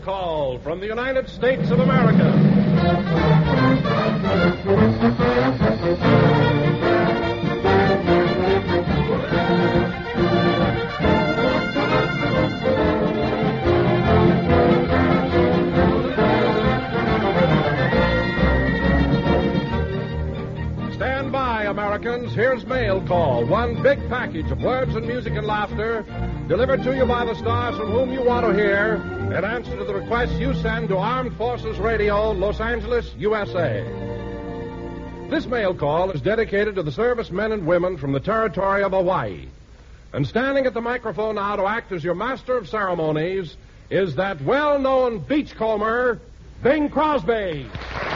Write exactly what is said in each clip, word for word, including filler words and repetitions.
call from the United States of America. Stand by, Americans. Here's Mail Call, one big package of words and music and laughter delivered to you by the stars from whom you want to hear in answer to the requests you send to Armed Forces Radio, Los Angeles, U S A. This mail call is dedicated to the servicemen and women from the territory of Hawaii. And standing at the microphone now to act as your master of ceremonies is that well-known beachcomber, Bing Crosby.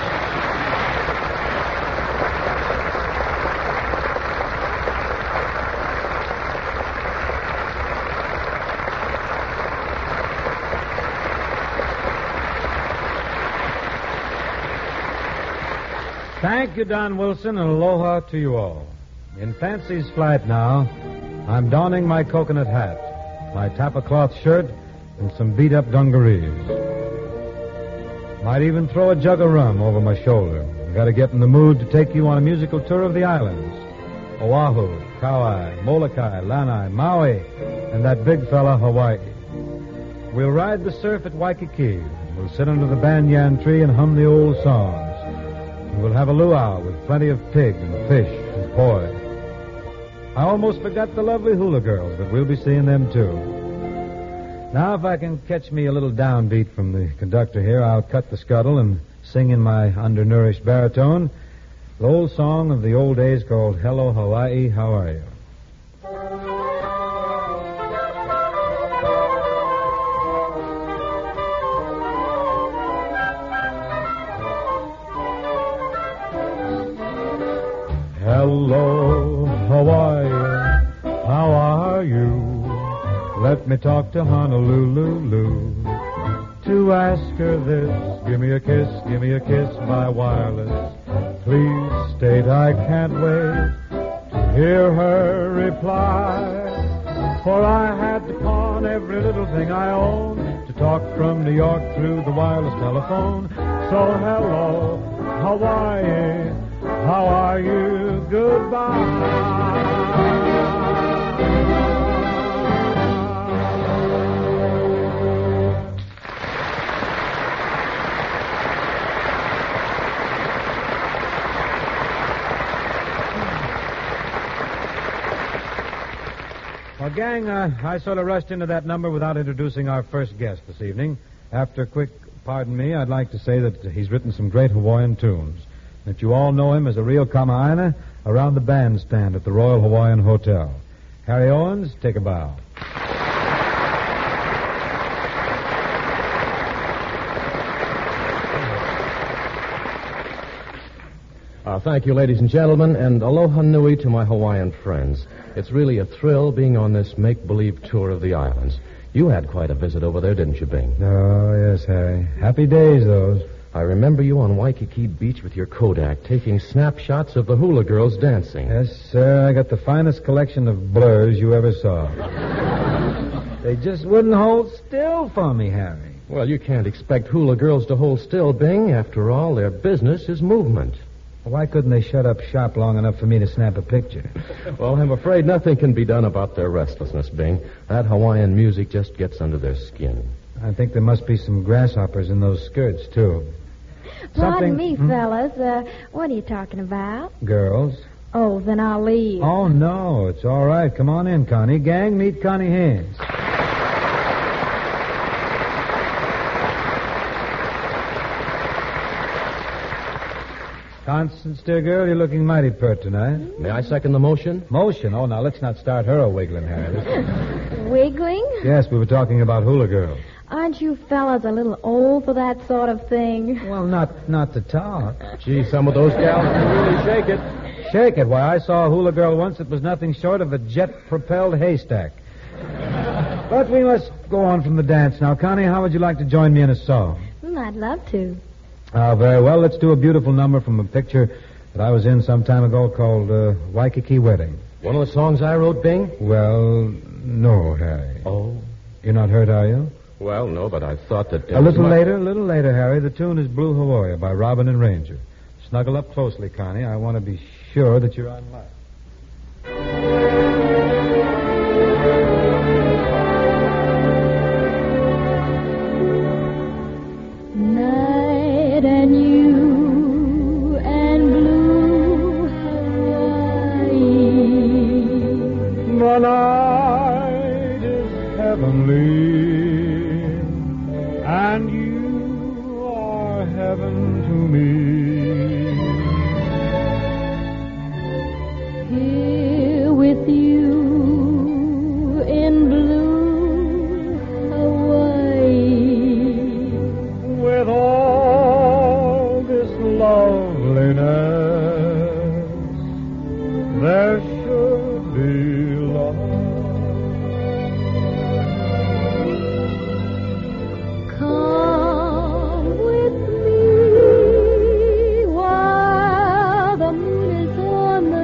Thank you, Don Wilson, and aloha to you all. In Fancy's flight now, I'm donning my coconut hat, my tapa cloth shirt, and some beat-up dungarees. Might even throw a jug of rum over my shoulder. I've got to get in the mood to take you on a musical tour of the islands. Oahu, Kauai, Molokai, Lanai, Maui, and that big fella, Hawaii. We'll ride the surf at Waikiki. We'll sit under the banyan tree and hum the old songs. We'll have a luau with plenty of pig and fish and poi. I almost forgot the lovely hula girls, but we'll be seeing them too. Now, if I can catch me a little downbeat from the conductor here, I'll cut the scuttle and sing in my undernourished baritone the old song of the old days called Hello, Hawaii, How Are You? Hello, Hawaii, how are you? Let me talk to Honolulu to ask her this. Give me a kiss, give me a kiss by wireless. Please state I can't wait to hear her reply. For I had to pawn every little thing I own to talk from New York through the wireless telephone. So hello, Hawaii, how are you? Goodbye. Well, gang, uh, I sort of rushed into that number without introducing our first guest this evening. After a quick pardon me, I'd like to say that he's written some great Hawaiian tunes. That you all know him as a real kamaaina around the bandstand at the Royal Hawaiian Hotel. Harry Owens, take a bow. Uh, thank you, ladies and gentlemen, and aloha nui to my Hawaiian friends. It's really a thrill being on this make-believe tour of the islands. You had quite a visit over there, didn't you, Bing? Oh, yes, Harry. Happy days, those. I remember you on Waikiki Beach with your Kodak, taking snapshots of the hula girls dancing. Yes, sir. I got the finest collection of blurs you ever saw. They just wouldn't hold still for me, Harry. Well, you can't expect hula girls to hold still, Bing. After all, their business is movement. Why couldn't they shut up shop long enough for me to snap a picture? Well, I'm afraid nothing can be done about their restlessness, Bing. That Hawaiian music just gets under their skin. I think there must be some grasshoppers in those skirts, too. Pardon Something... me, hmm? fellas. Uh, what are you talking about? Girls. Oh, then I'll leave. Oh, no. It's all right. Come on in, Connie. Gang, meet Connie Haynes. Constance, dear girl, you're looking mighty pert tonight. May I second the motion? Motion? Oh, now, let's not start her a-wiggling, Harry. Wiggling? Yes, we were talking about hula girls. Aren't you fellas a little old for that sort of thing? Well, not not to talk. Gee, some of those gals can really shake it. Shake it? Why, I saw a hula girl once that was nothing short of a jet-propelled haystack. But we must go on from the dance now. Connie, how would you like to join me in a song? Mm, I'd love to. Ah, very well. Let's do a beautiful number from a picture that I was in some time ago called uh, Waikiki Wedding. One of the songs I wrote, Bing? Well, no, Harry. Oh? You're not hurt, are you? Well, no, but I thought that... Uh, a little my... later, a little later, Harry, the tune is Blue Hawaii by Robin and Ranger. Snuggle up closely, Connie. I want to be sure that you're on mic. Night and you and blue Hawaii. The night is heavenly, and you are heaven to me. Here with you in blue Hawaii. With all this loveliness, there should be love. Come with me while the moon is on the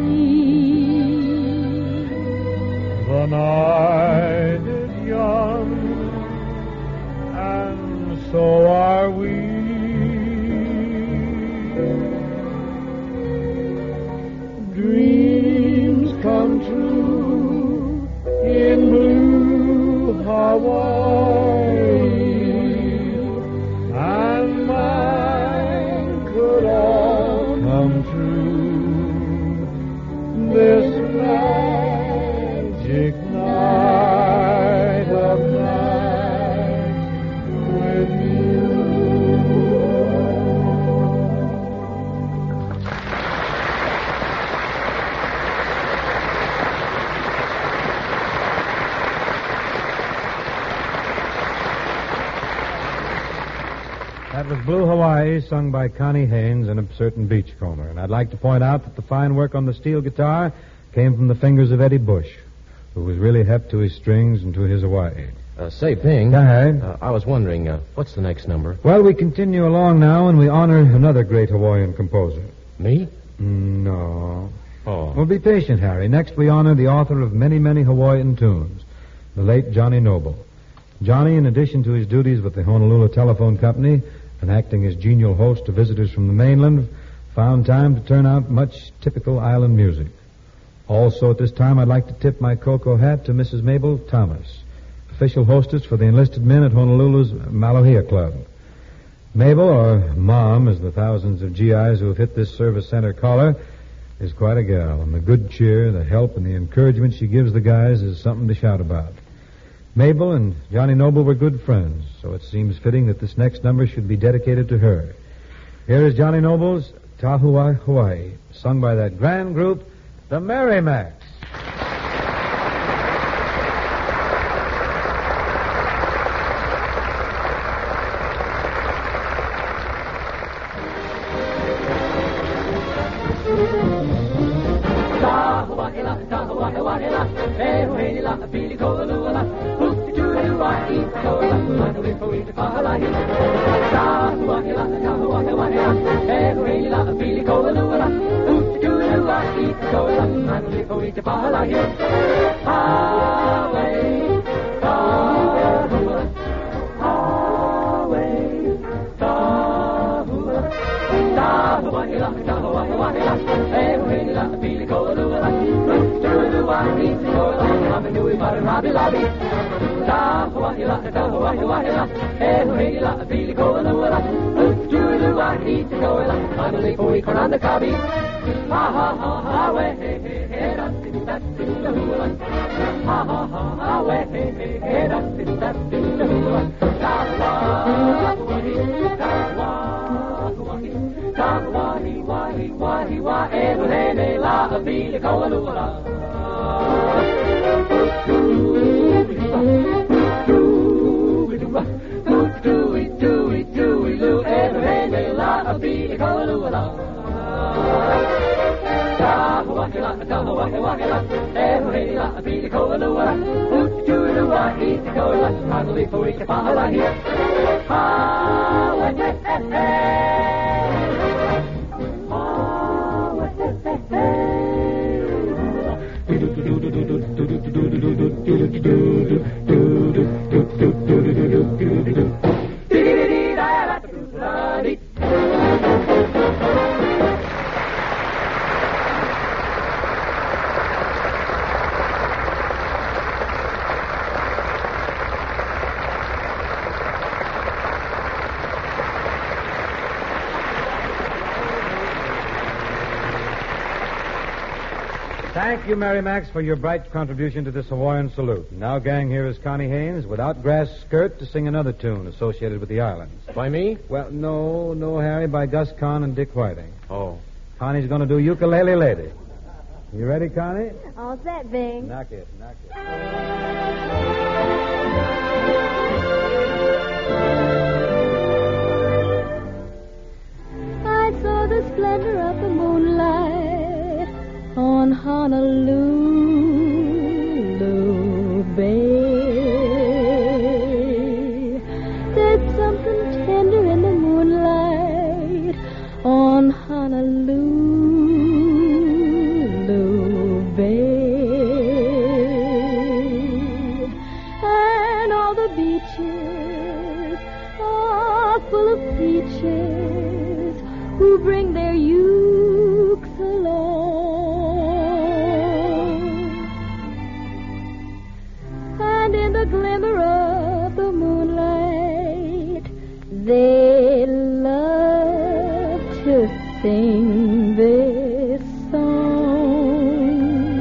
sea. The night is young, and so are we. Dreams come true in blue Hawaii, and mine could all come true this magic night of nights with you. That was Blue Hawaii, sung by Connie Haynes and a certain beachcomber. And I'd like to point out that the fine work on the steel guitar came from the fingers of Eddie Bush, who was really hep to his strings and to his Hawaii. Uh, say, Bing. Yeah, Harry? Uh, I was wondering, uh, what's the next number? Well, we continue along now, and we honor another great Hawaiian composer. Me? No. Oh. Well, be patient, Harry. Next, we honor the author of many, many Hawaiian tunes, the late Johnny Noble. Johnny, in addition to his duties with the Honolulu Telephone Company and acting as genial host to visitors from the mainland, found time to turn out much typical island music. Also, at this time, I'd like to tip my cocoa hat to Missus Mabel Thomas, official hostess for the enlisted men at Honolulu's Malohia Club. Mabel, or Mom, as the thousands of G Is who have hit this service center call her, is quite a gal, and the good cheer, the help, and the encouragement she gives the guys is something to shout about. Mabel and Johnny Noble were good friends, so it seems fitting that this next number should be dedicated to her. Here is Johnny Noble's Tahuai Hawaii, sung by that grand group, the Merrimacs. Thank you, Mary Max, for your bright contribution to this Hawaiian salute. Now, gang, here is Connie Haynes without grass skirt to sing another tune associated with the islands. By me? Well, no, no, Harry, by Gus Kahn and Dick Whiting. Oh. Connie's going to do Ukulele Lady. You ready, Connie? All set, Bing. Knock it, knock it. I saw the splendor of the moonlight on Honolulu Bay. There's something tender in the moonlight on Honolulu Bay. And all the beaches are full of peaches who bring their ukes along. And in the glimmer of the moonlight, they love to sing this song.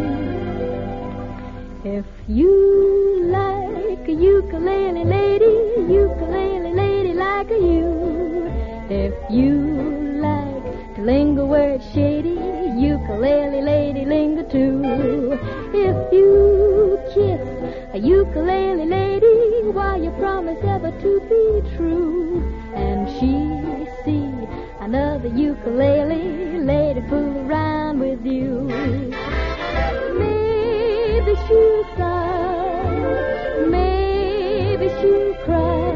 If you like a ukulele lady, ukulele lady like a you. If you like to linger where it's shady, ukulele lady linger too. If you kiss a ukulele lady, why you promise ever to be true. And she see another ukulele lady fool around with you. Maybe she'll sigh, maybe she'll cry,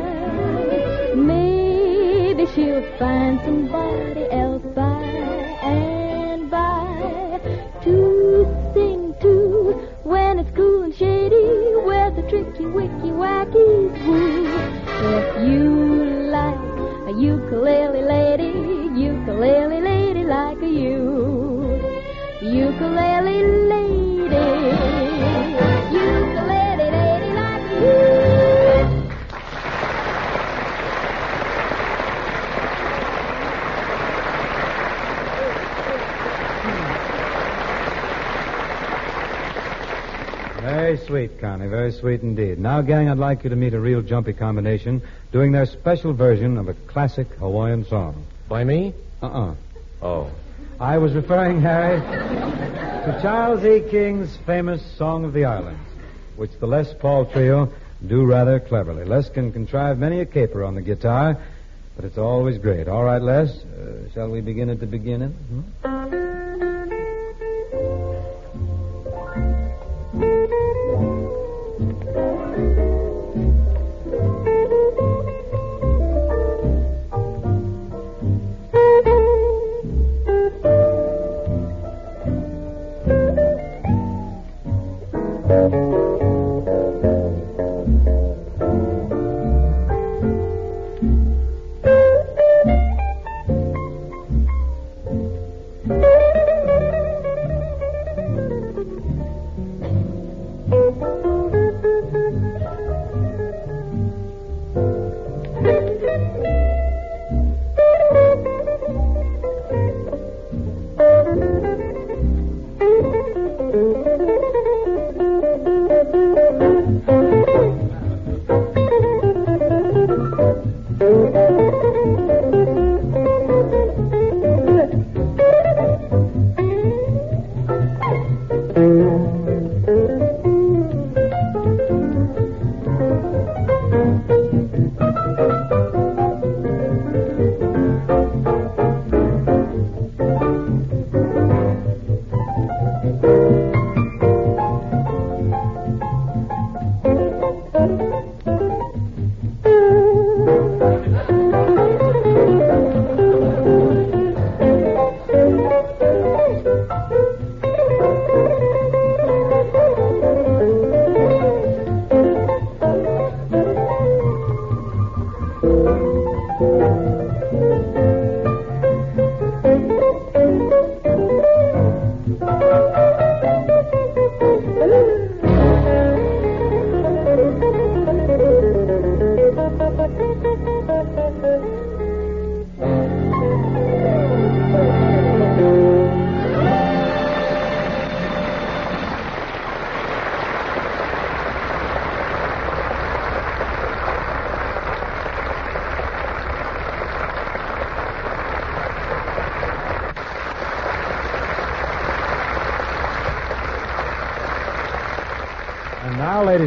maybe she'll find somebody else by and by to sing to when it's cool and shady where the tricky wicky wackies woo. If you like a ukulele lady, ukulele lady like a you, ukulele lady, ukulele lady like a you. Very sweet, Connie. Very sweet indeed. Now, gang, I'd like you to meet a real jumpy combination doing their special version of a classic Hawaiian song. By me? Uh-uh. Oh. I was referring, Harry, to Charles E. King's famous Song of the Islands, which the Les Paul Trio do rather cleverly. Les can contrive many a caper on the guitar, but it's always great. All right, Les, uh, shall we begin at the beginning? Hmm? Thank you.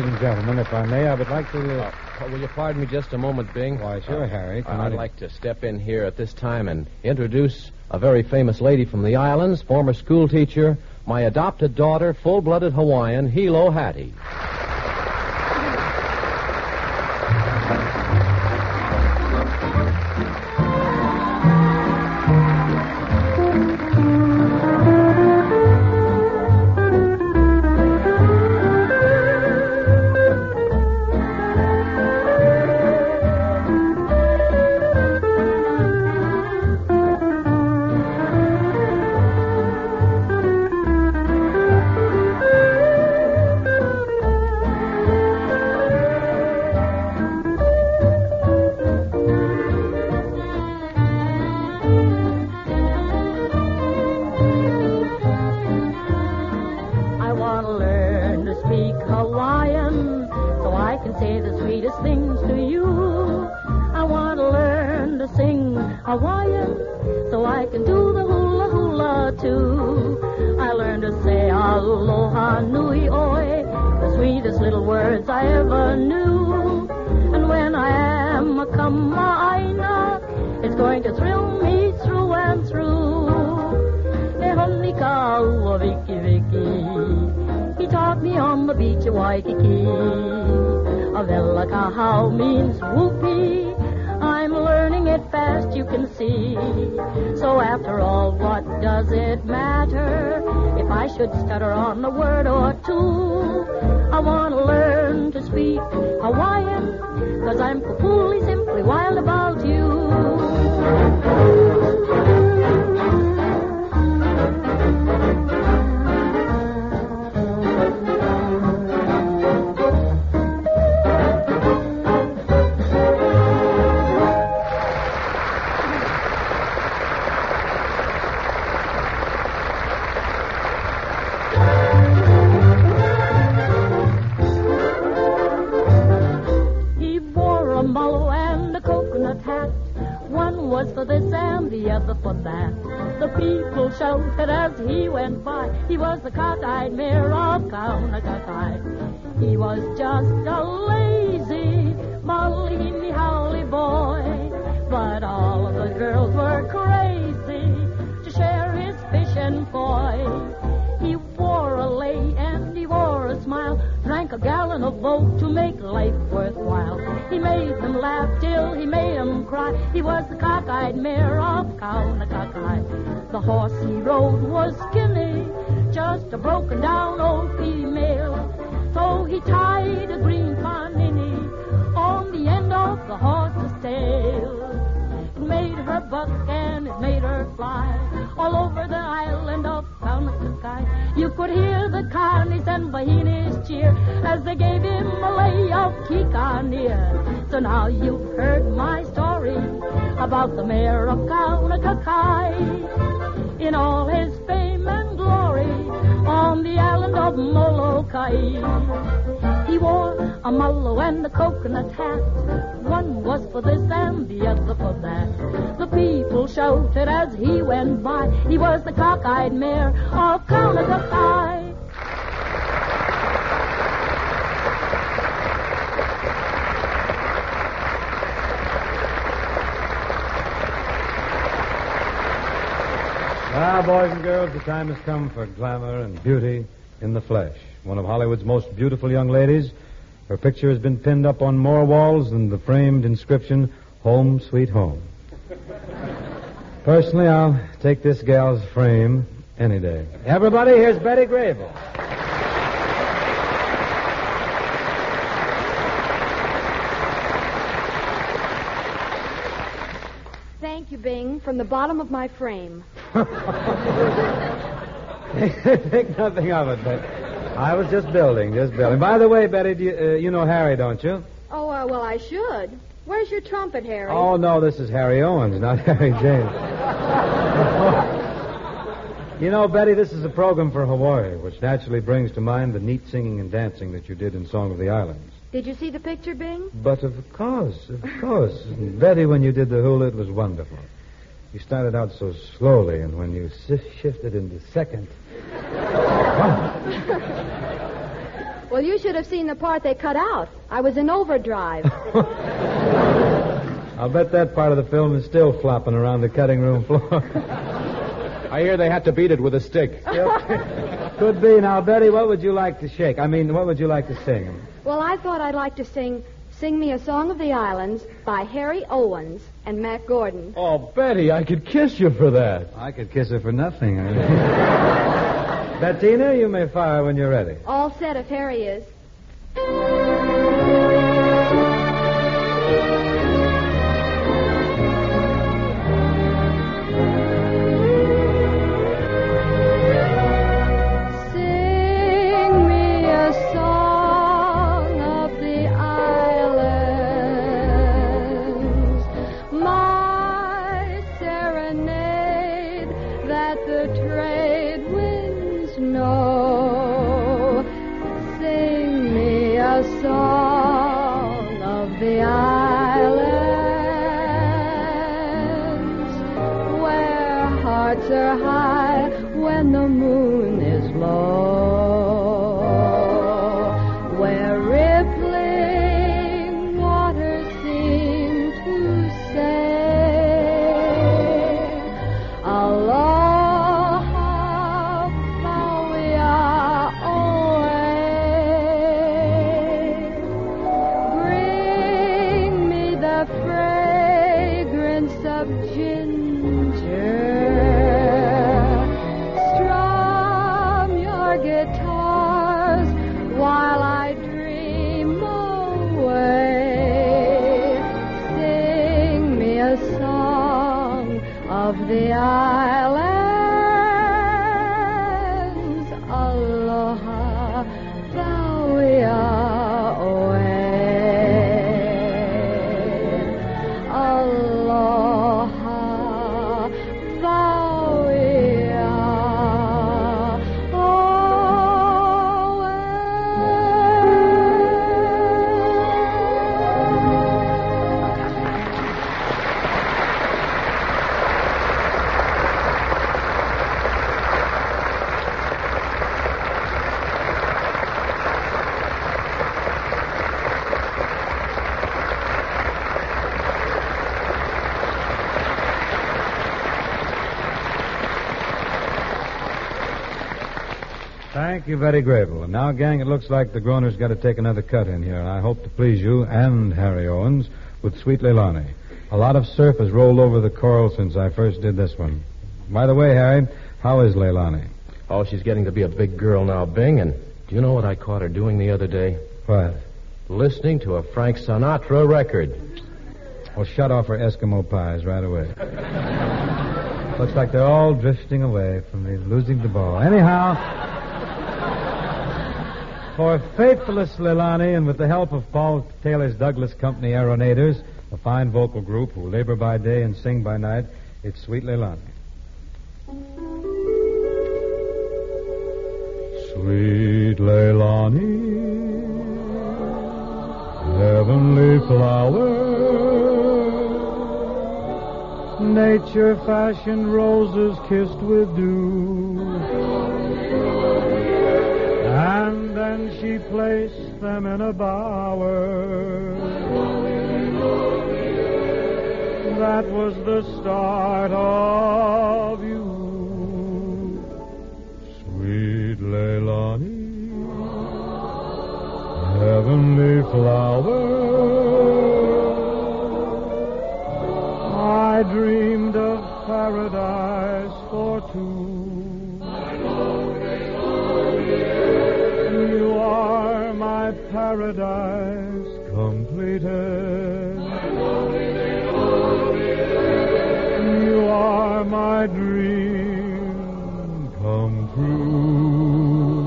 ladies and gentlemen, if I may, I would like to... Uh... Uh, will you pardon me just a moment, Bing? Why, sure, uh, Harry. Come I'd on like to step in here at this time and introduce a very famous lady from the islands, former school teacher, my adopted daughter, full-blooded Hawaiian, Hilo Hattie. Hawaiian, so I can do the hula hula too. I learned to say aloha nui oi, the sweetest little words I ever knew. And when I am a kama'aina, it's going to thrill me through and through. E honi ka ua viki viki, he taught me on the beach of Waikiki. Avela kahau means whoopee. I'm learning it fast, you can see. So after all, what does it matter if I should stutter on the word or two? I want to learn to speak Hawaiian, 'cause I'm completely simply wild about you. For this and the other for that. The people shouted as he went by. He was the cockeyed mayor of Kaunakakai. He was just a lazy, malini howly boy. But all of the girls were crazy to share his fish and foy. He wore a lei and he wore a smile, drank a gallon of Vogue to make life worthwhile. He made them laugh till he made them cry. He was the cockeyed mayor of Kaunakakai. The horse he rode was skinny, just a broken down old female. So he tied a green panini on the end of the horse's tail. It made her buck and it made her fly all over the island of Kaunakakai. You could hear the carnies and Vahinis cheer as they gave him a lay of Kikania. So now you've heard my story about the mayor of Kaunakakai in all his fame and glory on the island of Molokai. He wore a mallow and a coconut hat. One was for this and the other for that. The people shouted as he went by. He was the cockeyed mayor of Kaunakakai. Ah, boys and girls, the time has come for glamour and beauty in the flesh. One of Hollywood's most beautiful young ladies. Her picture has been pinned up on more walls than the framed inscription, Home Sweet Home. Personally, I'll take this gal's frame any day. Everybody, here's Betty Grable. Thank you, Bing, from the bottom of my frame. Think nothing of it, but I was just building, just building. By the way, Betty, do you, uh, you know Harry, don't you? Oh, uh, well, I should. Where's your trumpet, Harry? Oh, no, this is Harry Owens, not Harry James. You know, Betty, this is a program for Hawaii, which naturally brings to mind the neat singing and dancing that you did in Song of the Islands. Did you see the picture, Bing? But of course, of course. Betty, when you did the hula, it was wonderful. You started out so slowly, and when you si- shifted into second... Well, you should have seen the part they cut out. I was in overdrive. I'll bet that part of the film is still flopping around the cutting room floor. I hear they had to beat it with a stick. Could be. Now, Betty, what would you like to shake? I mean, what would you like to sing? Well, I thought I'd like to sing Sing Me a Song of the Islands by Harry Owens and Matt Gordon. Oh, Betty, I could kiss you for that. I could kiss her for nothing. Bettina, you may fire when you're ready. All set if Harry is. Are high when the moon is low, where rippling waters seem to say, aloha, mauia, oe. Bring me the fragrance of ginger. Guitars while I dream away. Sing me a song of the islands. Aloha, Mauia, oe. Aloha, Mauia. Thank you, Betty Grable. And now, gang, it looks like the Groner's got to take another cut in here, and I hope to please you and Harry Owens with Sweet Leilani. A lot of surf has rolled over the coral since I first did this one. By the way, Harry, how is Leilani? Oh, she's getting to be a big girl now, Bing, and do you know what I caught her doing the other day? What? Listening to a Frank Sinatra record. Well, shut off her Eskimo pies right away. Looks like they're all drifting away from me, losing the ball. Anyhow, for faithless Leilani, and with the help of Paul Taylor's Douglas Company Aeronators, a fine vocal group who labor by day and sing by night, it's Sweet Leilani. Sweet Leilani, heavenly flower, nature fashioned roses kissed with dew, and then she placed them in a bower. That was the start of you, sweet Leilani, heavenly flower. I dreamed of paradise for two. You are my paradise completed. You are my dream come true.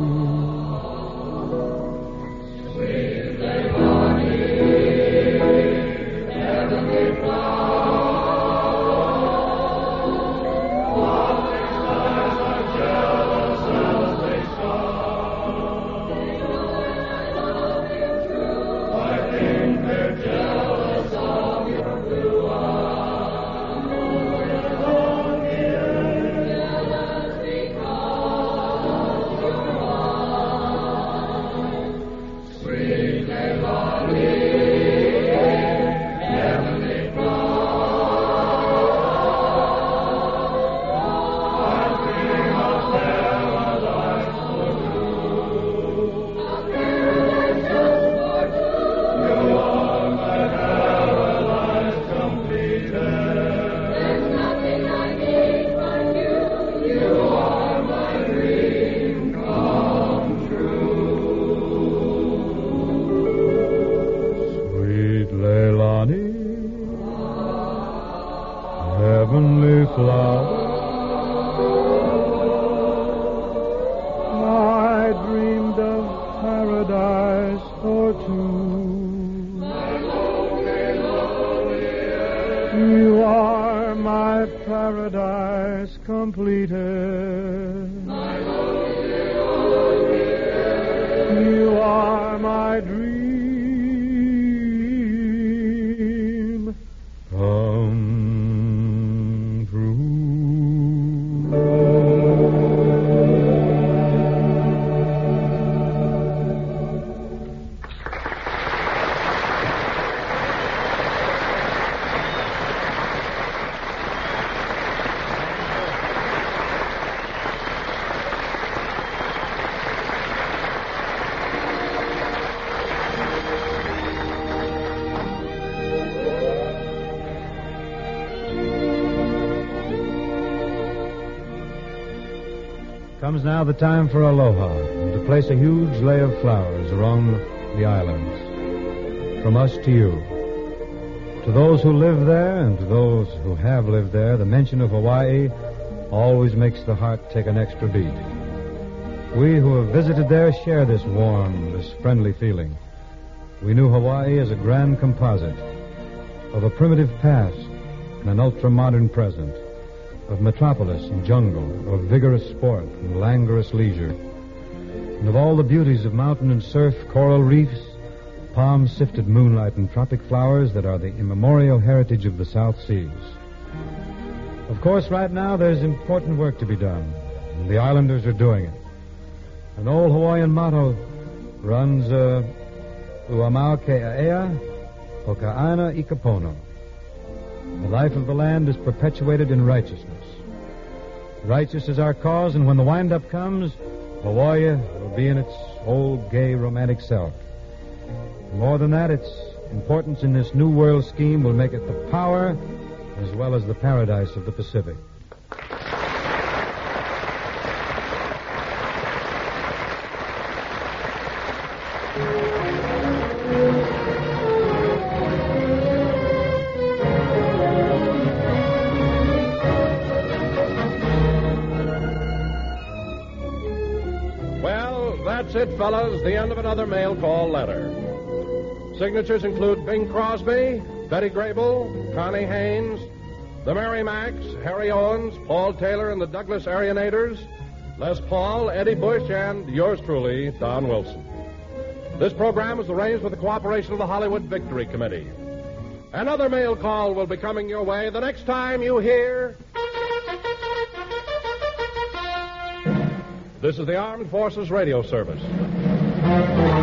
Sweet Leilani, heavenly too. You are my paradise completed. You are my dream come true. Comes now the time for aloha, and to place a huge lay of flowers around the islands. From us to you. To those who live there and to those who have lived there, the mention of Hawaii always makes the heart take an extra beat. We who have visited there share this warm, this friendly feeling. We knew Hawaii as a grand composite of a primitive past and an ultra-modern present, of metropolis and jungle, of vigorous sport and languorous leisure, and of all the beauties of mountain and surf, coral reefs, palm-sifted moonlight, and tropic flowers that are the immemorial heritage of the South Seas. Of course, right now there's important work to be done, and the islanders are doing it. An old Hawaiian motto runs, uh, Uamau ke'aea, Poka'ana ikapono. The life of the land is perpetuated in righteousness. Righteous is our cause, and when the wind-up comes, Hawaii will be in its old, gay, romantic self. More than that, its importance in this new world scheme will make it the power as well as the paradise of the Pacific. That's it, fellas. The end of another mail call letter. Signatures include Bing Crosby, Betty Grable, Connie Haynes, the Mary Macks, Harry Owens, Paul Taylor and the Douglas Arianators, Les Paul, Eddie Bush, and yours truly, Don Wilson. This program is arranged with the cooperation of the Hollywood Victory Committee. Another mail call will be coming your way the next time you hear... This is the Armed Forces Radio Service.